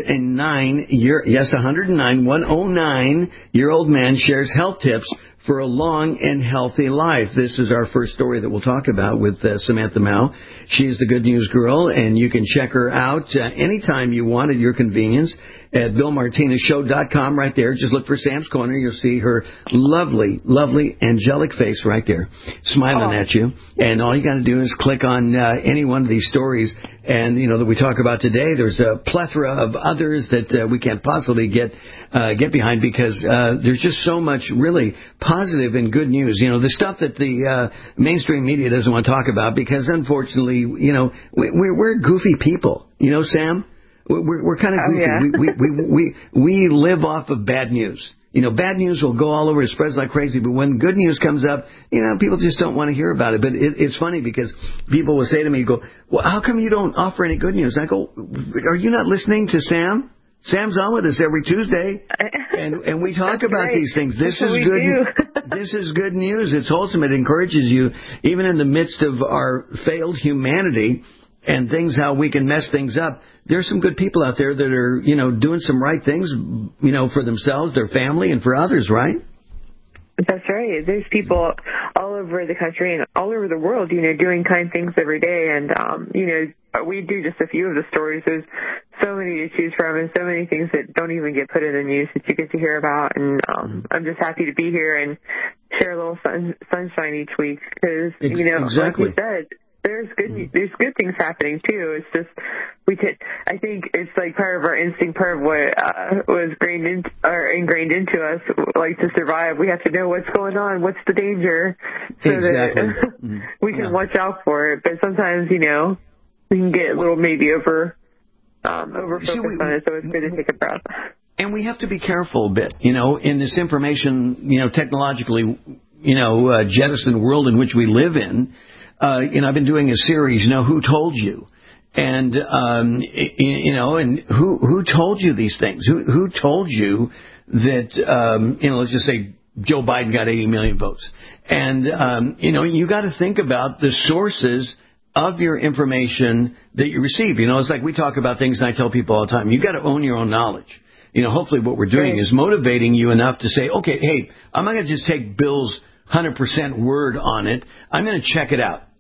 109-year-old man shares health tips for a long and healthy life. This is our first story that we'll talk about with Samantha Mao. She is the Good News Girl, and you can check her out anytime you want at your convenience at BillMartinezShow.com right there. Just look for Sam's Corner. You'll see her lovely, lovely, angelic face right there, smiling at you. And all you got to do is click on any one of these stories, and, that we talk about today. There's a plethora of others that we can't possibly get behind because there's just so much really positive and good news. The stuff that the mainstream media doesn't want to talk about because, unfortunately, we're goofy people. Sam? We're kind of goofy. Yeah. We live off of bad news. Bad news will go all over. It spreads like crazy. But when good news comes up, people just don't want to hear about it. But it's funny because people will say to me, well, how come you don't offer any good news? I go, are you not listening to Sam? Sam's on with us every Tuesday, and we talk about these things. This is good. This is good news. It's wholesome. It encourages you, even in the midst of our failed humanity and things, how we can mess things up. There's some good people out there that are, doing some right things, for themselves, their family, and for others, right? That's right. There's people all over the country and all over the world, doing kind things every day. And, we do just a few of the stories. There's so many to choose from and so many things that don't even get put in the news that you get to hear about. And I'm just happy to be here and share a little sunshine each week because, exactly. like you said, there's good things happening too. It's just I think it's like part of our instinct, part of what was ingrained into us, like to survive. We have to know what's going on, what's the danger, so that we can watch out for it. But sometimes, we can get a little maybe over focused on it. So it's good to take a breath. And we have to be careful a bit, in this information, technologically, jettisoned world in which we live in. I've been doing a series, Who Told You? And, and who told you these things? Who told you that, let's just say Joe Biden got 80 million votes. And, you got to think about the sources of your information that you receive. It's like we talk about things and I tell people all the time, you got to own your own knowledge. Hopefully what we're doing is motivating you enough to say, okay, hey, I'm not going to just take Bill's 100% word on it. I'm going to check it out.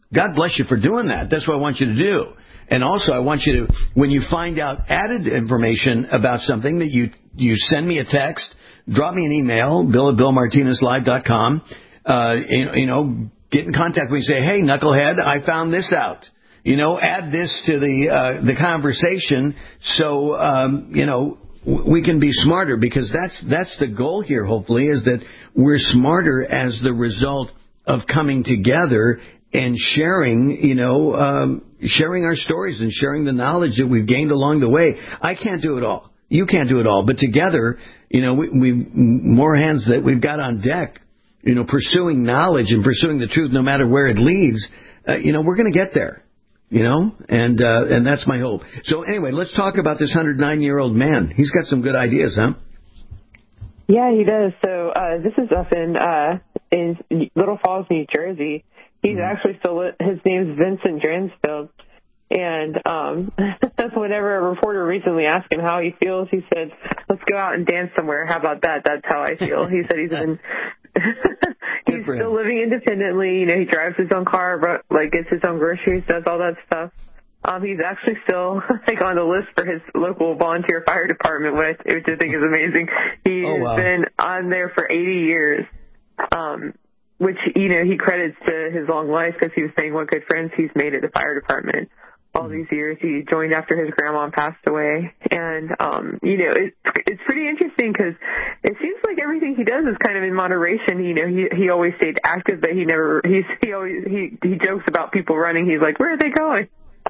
God bless you for doing that. That's what I want you to do. And also, I want you to, when you find out added information about something, that you send me a text, drop me an email, bill@billmartinezlive.com. Get in contact with me and say, hey, knucklehead, I found this out. Add this to the conversation so, we can be smarter, because that's the goal here, hopefully, is that we're smarter as the result of coming together and sharing, sharing our stories and sharing the knowledge that we've gained along the way. I can't do it all. You can't do it all. But together, we more hands that we've got on deck, pursuing knowledge and pursuing the truth no matter where it leads, we're going to get there. And that's my hope. So anyway, let's talk about this 109-year-old man. He's got some good ideas, huh? Yeah, he does. So this is up in Little Falls, New Jersey. He's actually still, his name's Vincent Dransfield. And whenever a reporter recently asked him how he feels, he said, let's go out and dance somewhere. How about that? That's how I feel. He said he's been... He's still living independently. He drives his own car, gets his own groceries, does all that stuff. He's actually still on the list for his local volunteer fire department, which I think is amazing. He's been on there for 80 years, which, he credits to his long life, because he was saying what good friends he's made at the fire department all these years. He joined after his grandma passed away. And, it's pretty interesting, because it seems like everything he does is kind of in moderation. He always stayed active, but he jokes about people running. He's like, where are they going?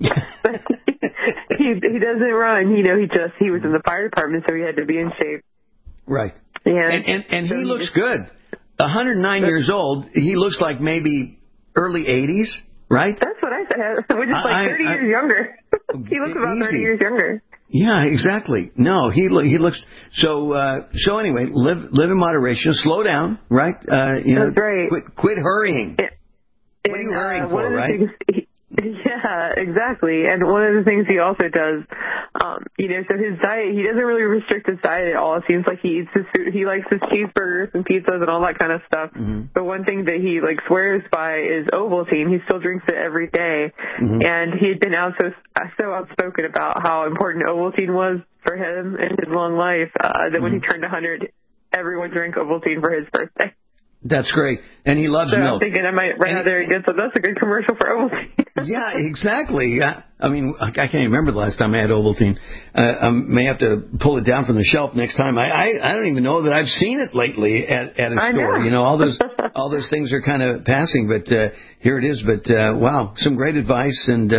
he doesn't run. He was in the fire department, so he had to be in shape. Right. And he looks good. 109 years old. He looks like maybe early 80s. Right? That's what I said. Which is 30 years younger. He looks about 30 years younger. Yeah, exactly. No, he looks so anyway, live in moderation, slow down, right? That's right. Quit hurrying. What are you hurrying for, right? Yeah, exactly. And one of the things he also does, so his diet, he doesn't really restrict his diet at all. It seems like he eats his food. He likes his cheeseburgers and pizzas and all that kind of stuff. Mm-hmm. But one thing that he swears by is Ovaltine. He still drinks it every day. Mm-hmm. And he had been so outspoken about how important Ovaltine was for him in his long life, that when he turned 100, everyone drank Ovaltine for his birthday. That's great. And he loves milk. I'm thinking I might run out there and get some. That's a good commercial for Ovaltine. Yeah, exactly. I mean, I can't even remember the last time I had Ovaltine. I may have to pull it down from the shelf next time. I don't even know that I've seen it lately at a store. Know. All those things are kind of passing, but here it is. But wow, some great advice. And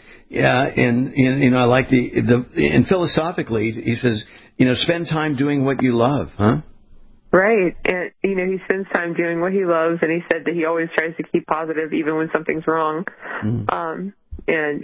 I like and philosophically, he says, spend time doing what you love, huh? Right. And, he spends time doing what he loves, and he said that he always tries to keep positive even when something's wrong. Mm. And,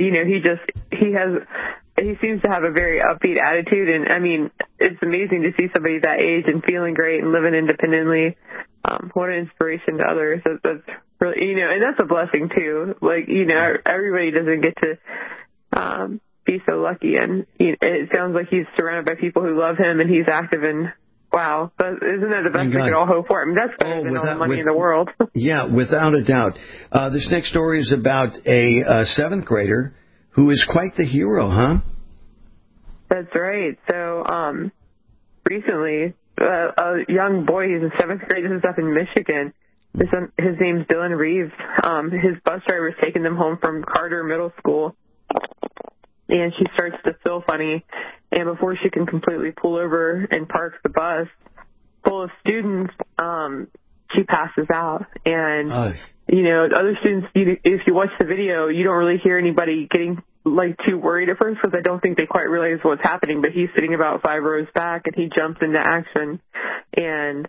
he seems to have a very upbeat attitude. And, I mean, it's amazing to see somebody that age and feeling great and living independently. What an inspiration to others. That's really, and that's a blessing too. Everybody doesn't get to, be so lucky. And it sounds like he's surrounded by people who love him, and he's active in. Wow. Isn't that the best we could all hope for? I mean, that's better than all the money in the world. Yeah, without a doubt. This next story is about a seventh grader who is quite the hero, huh? That's right. So, recently, a young boy, he's in seventh grade, this is up in Michigan. His name's Dylan Reeves. His bus driver's taking them home from Carter Middle School. And she starts to feel funny. And before she can completely pull over and park the bus full of students, she passes out. And, other students, if you watch the video, you don't really hear anybody getting, too worried at first, because I don't think they quite realize what's happening. But he's sitting about 5 rows back, and he jumps into action. And,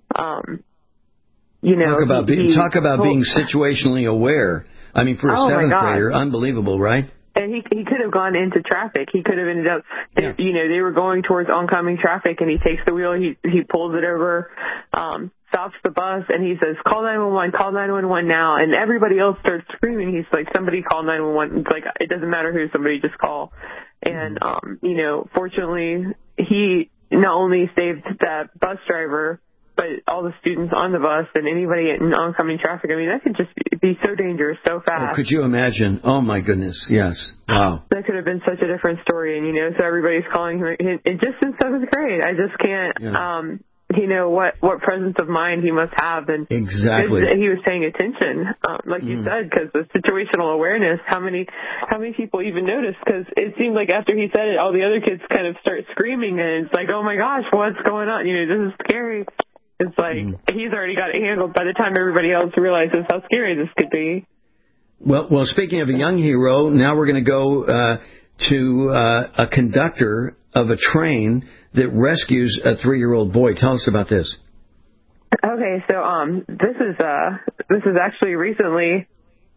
talk about being situationally aware. I mean, for a seventh grader, unbelievable, right? And he could have gone into traffic. He could have ended up, they were going towards oncoming traffic, and he takes the wheel, he pulls it over, stops the bus, and he says, call 911 now. And everybody else starts screaming. He's like, somebody call 911. It's like, it doesn't matter who, somebody just call. And, fortunately, he not only saved that bus driver, but all the students on the bus and anybody in oncoming traffic, I mean, that could just be so dangerous so fast. Oh, could you imagine? Oh, my goodness, yes. Wow. That could have been such a different story, and, you know, so everybody's calling him, and just in 7th grade, I just can't, you know, what presence of mind he must have. And exactly. He was paying attention, like you said, because the situational awareness, how many people even noticed? Because it seemed like after he said it, all the other kids kind of start screaming, and it's like, oh my gosh, what's going on? You know, this is scary. It's like he's already got it handled by the time everybody else realizes how scary this could be. Well, speaking of a young hero, now we're going to go to a conductor of a train that rescues a 3-year-old boy. Tell us about this. Okay, so this is actually recently.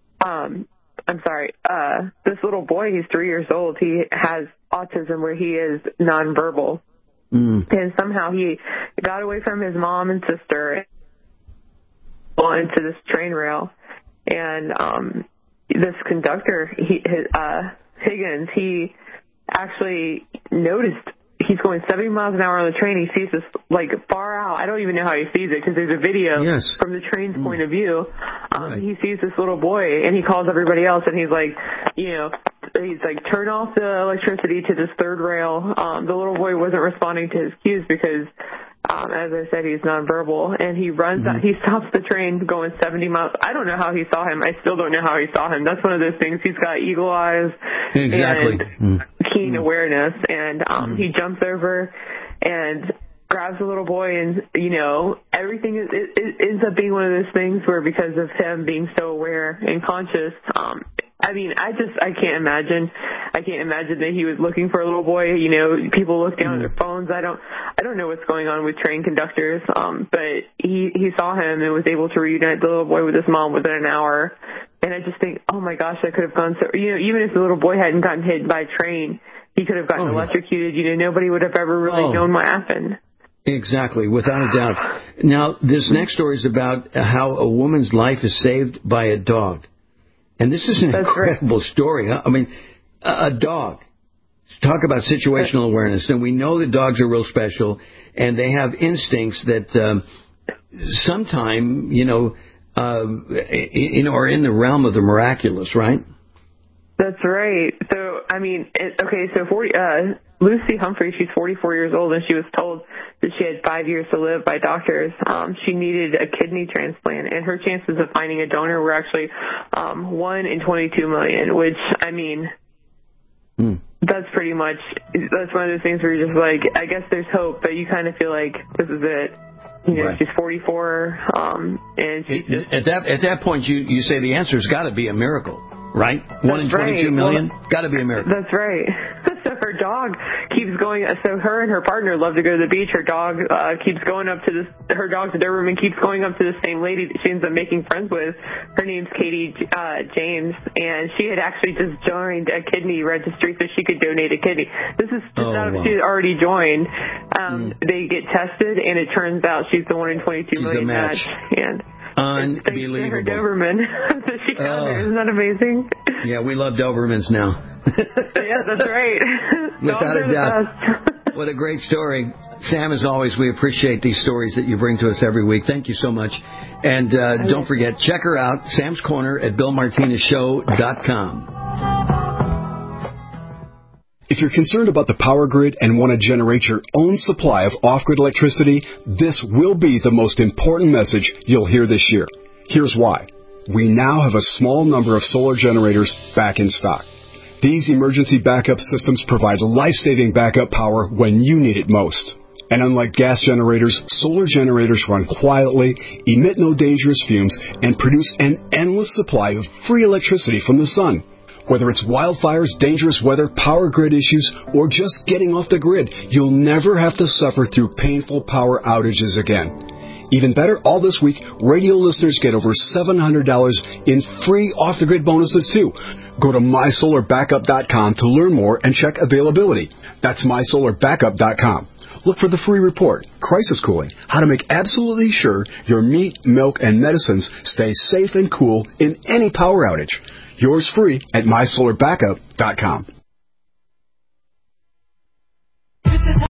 This little boy, he's 3 years old. He has autism where he is nonverbal, and somehow he got away from his mom and sister into this train rail, and this conductor, Higgins, he actually noticed. He's going 70 miles an hour on the train. He sees this, like, far out. I don't even know how he sees it because there's a video from the train's point of view. He sees this little boy, and he calls everybody else, and he's like, you know, he's like, turn off the electricity to this third rail. The little boy wasn't responding to his cues because, as I said, he's nonverbal, and he runs out. He stops the train going 70 miles. I don't know how he saw him. I still don't know how he saw him. That's one of those things. He's got eagle eyes and keen awareness, and he jumps over and grabs the little boy, and, you know, everything it ends up being one of those things where because of him being so aware and conscious, I mean, I can't imagine that he was looking for a little boy. You know, people look down at their phones. I don't know what's going on with train conductors, but he saw him and was able to reunite the little boy with his mom within an hour. And I just think, oh my gosh, that could have gone so, you know, even if the little boy hadn't gotten hit by a train, he could have gotten electrocuted. You know, nobody would have ever really known what happened. Exactly, without a doubt. Now, this next story is about how a woman's life is saved by a dog. And this is an incredible story. Huh? I mean, a dog. Talk about situational awareness. And we know that dogs are real special, and they have instincts that sometime, are in the realm of the miraculous, right? That's right. So, I mean, Lucy Humphrey, she's 44 years old, and she was told that she had 5 years to live by doctors. She needed a kidney transplant, and her chances of finding a donor were actually 1 in 22 million, which, I mean, that's pretty much, that's one of those things where you're just like, I guess there's hope, but you kind of feel like this is it. You know, she's 44, and she's just... At that point, you say the answer's got to be a miracle. Right? 1 in 22 million? Well, got to be a miracle. That's right. So her dog keeps going. So her and her partner love to go to the beach. Her dog keeps going up to this. Her dog's a Doberman, keeps going up to the same lady that she ends up making friends with. Her name's Katie James, and she had actually just joined a kidney registry so she could donate a kidney. This is just she had already joined. They get tested, and it turns out she's the 1 in 22 million match. And unbelievable. Her Doberman. So she found her. Isn't that amazing? Yeah, we love Dobermans now. Yeah, that's right. Without a doubt. What a great story. Sam, as always, we appreciate these stories that you bring to us every week. Thank you so much. And don't forget, check her out, Sam's Corner at BillMartinezShow.com. If you're concerned about the power grid and want to generate your own supply of off-grid electricity, this will be the most important message you'll hear this year. Here's why. We now have a small number of solar generators back in stock. These emergency backup systems provide life-saving backup power when you need it most. And unlike gas generators, solar generators run quietly, emit no dangerous fumes, and produce an endless supply of free electricity from the sun. Whether it's wildfires, dangerous weather, power grid issues, or just getting off the grid, you'll never have to suffer through painful power outages again. Even better, all this week, radio listeners get over $700 in free off-the-grid bonuses, too. Go to MySolarBackup.com to learn more and check availability. That's MySolarBackup.com. Look for the free report, Crisis Cooling, how to make absolutely sure your meat, milk, and medicines stay safe and cool in any power outage. Yours free at MySolarBackup.com.